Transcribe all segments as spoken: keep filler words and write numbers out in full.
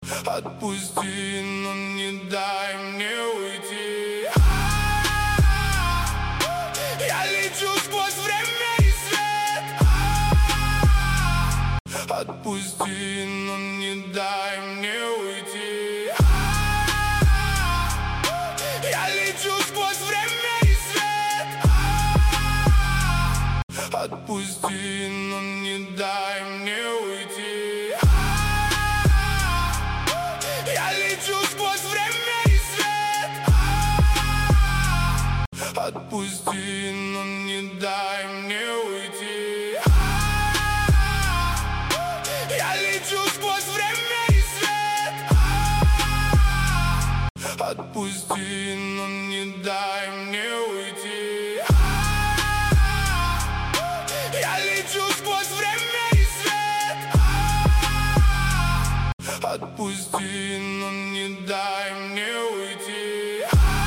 Отпусти, но не дай мне уйти. Я лечу сквозь время и свет. Отпусти, но не дай мне уйти. Я лечу сквозь время и свет. Отпусти, но не дай мне уйти. Я лечу сквозь время и свет. Отпусти, но не дай мне уйти. Я лечу сквозь время и свет. Отпусти, но не дай мне уйти. Я лечу сквозь время и свет. Отпусти, но не дай мне уйти.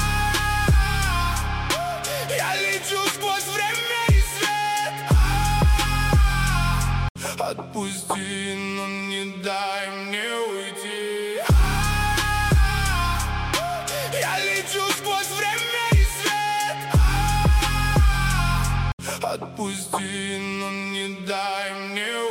Я лечу сквозь время и свет. Отпусти, но не дай мне уйти. Я лечу сквозь время и свет. Отпусти, но не дай мне уйти.